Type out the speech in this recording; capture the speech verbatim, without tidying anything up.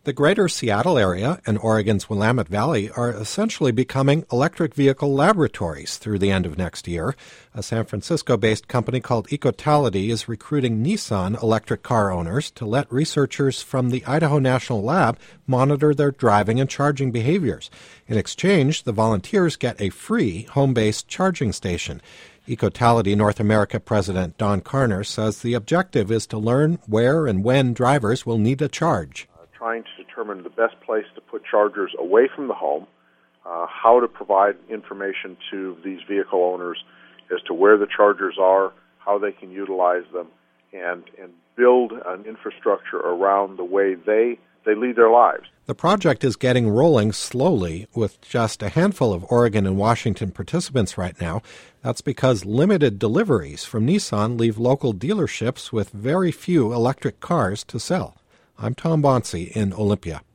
The greater Seattle area and Oregon's Willamette Valley are essentially becoming electric vehicle laboratories through the end of next year. A San Francisco-based company called Ecotality is recruiting Nissan electric car owners to let researchers from the Idaho National Lab monitor their driving and charging behaviors. In exchange, the volunteers get a free home-based charging station. Ecotality North America President Don Carner says the objective is to learn where and when drivers will need a charge. Trying to determine the best place to put chargers away from the home, uh, how to provide information to these vehicle owners as to where the chargers are, how they can utilize them, and, and build an infrastructure around the way they, they lead their lives. The project is getting rolling slowly with just a handful of Oregon and Washington participants right now. That's because limited deliveries from Nissan leave local dealerships with very few electric cars to sell. I'm Tom Bonsi in Olympia.